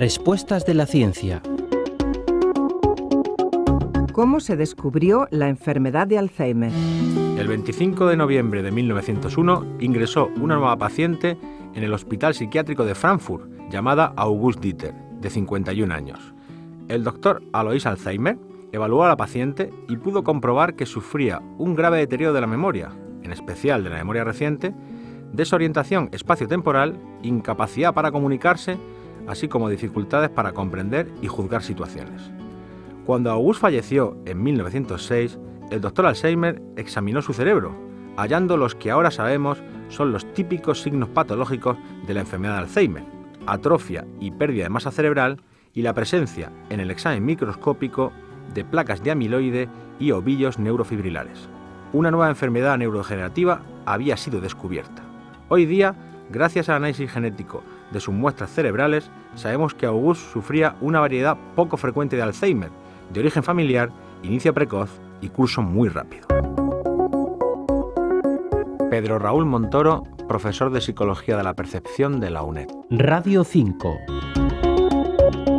Respuestas de la ciencia. ¿Cómo se descubrió la enfermedad de Alzheimer? El 25 de noviembre de 1901 ingresó una nueva paciente en el Hospital Psiquiátrico de Frankfurt, llamada August Dieter, de 51 años. El doctor Alois Alzheimer evaluó a la paciente y pudo comprobar que sufría un grave deterioro de la memoria, en especial de la memoria reciente, desorientación espaciotemporal, incapacidad para comunicarse, así como dificultades para comprender y juzgar situaciones. Cuando August falleció en 1906, el doctor Alzheimer examinó su cerebro, hallando los que ahora sabemos son los típicos signos patológicos de la enfermedad de Alzheimer: atrofia y pérdida de masa cerebral y la presencia en el examen microscópico de placas de amiloide y ovillos neurofibrilares. Una nueva enfermedad neurodegenerativa había sido descubierta. Hoy día, gracias al análisis genético de sus muestras cerebrales, sabemos que August sufría una variedad poco frecuente de Alzheimer, de origen familiar, inicio precoz y curso muy rápido. Pedro Raúl Montoro, profesor de Psicología de la Percepción de la UNED. Radio 5.